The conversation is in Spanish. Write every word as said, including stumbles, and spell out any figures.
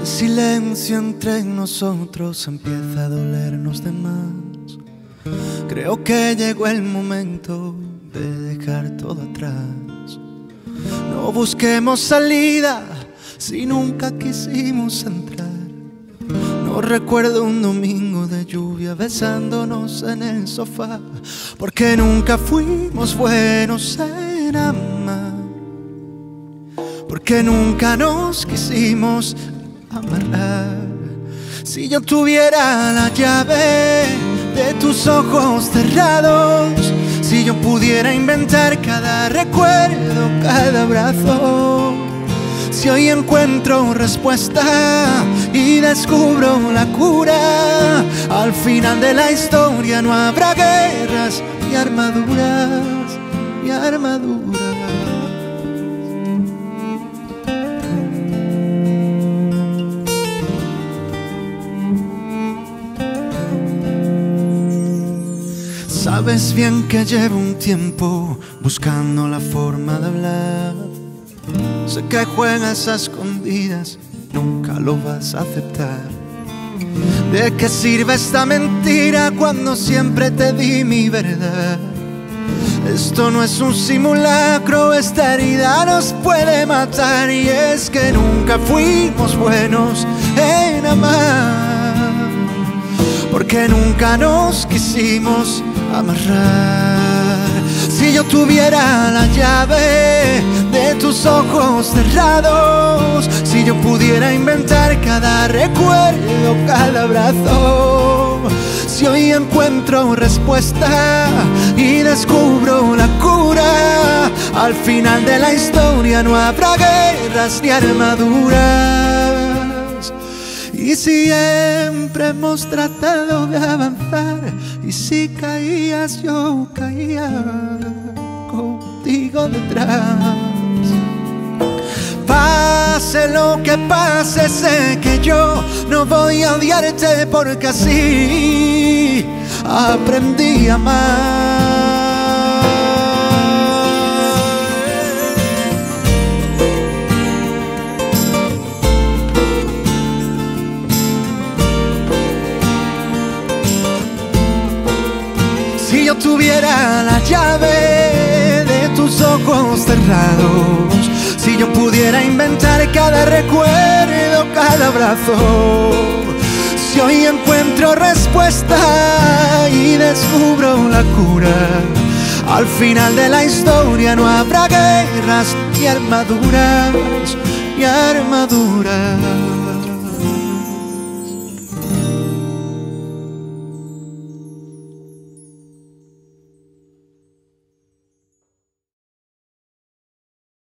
silencio entre nosotros empieza a dolernos de más. Creo que llegó el momento de dejar todo atrás. No busquemos salida si nunca quisimos entrar. No recuerdo un domingo de lluvia besándonos en el sofá, porque nunca fuimos buenos en amar, porque nunca nos quisimos amarrar. Si yo tuviera la llave de tus ojos cerrados, si yo pudiera inventar cada recuerdo, cada abrazo, si hoy encuentro respuesta y descubro la cura, al final de la historia no habrá guerras ni armaduras, ni armaduras. Sabes bien que llevo un tiempo buscando la forma de hablar. Sé que juegas a escondidas, nunca lo vas a aceptar. ¿De qué sirve esta mentira cuando siempre te di mi verdad? Esto no es un simulacro, esta herida nos puede matar. Y es que nunca fuimos buenos en amar, porque nunca nos quisimos amarrar. Si yo tuviera la llave de tus ojos cerrados, si yo pudiera inventar cada recuerdo, cada abrazo, si hoy encuentro respuesta y descubro la cura, al final de la historia no habrá guerras ni armaduras. Y siempre hemos tratado de avanzar, y si caías yo caía contigo detrás. Pase lo que pase, sé que yo no voy a odiarte, porque así aprendí a amar. Si yo tuviera la llave de tus ojos cerrados, si yo pudiera inventar cada recuerdo, cada abrazo, si hoy encuentro respuesta y descubro la cura, al final de la historia no habrá guerras ni armaduras, ni armaduras.